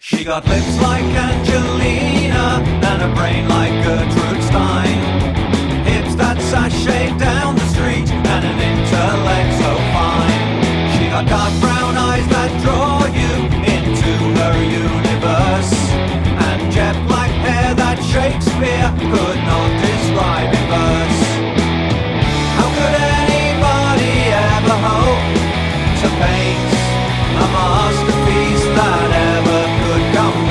She got lips like Angelina and a brain like Gertrude Stein, hips that sashay down the street and an intellect so fine. She got dark brown eyes that draw you into her universe, and jet black hair that Shakespeare could not describe in verse. How could anybody ever hope to paint a masterpiece that ever could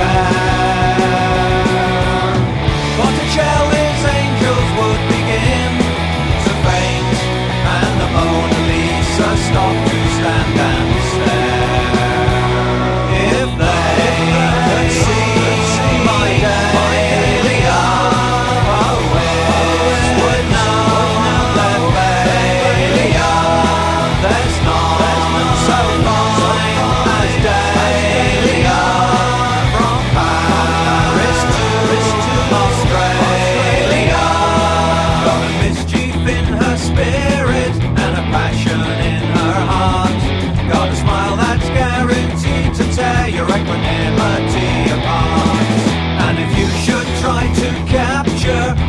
compare? Botticelli's angels would begin to faint, and the Mona Lisa stopped to stand and stare. If they could see my dahlia, poets would know that failure, there's none so fine as dahlia. From Paris to Australia, got a mischief in her spirit and a passion in her heart, got a smile that's guaranteed to tear your equanimity apart. And if you should try to capture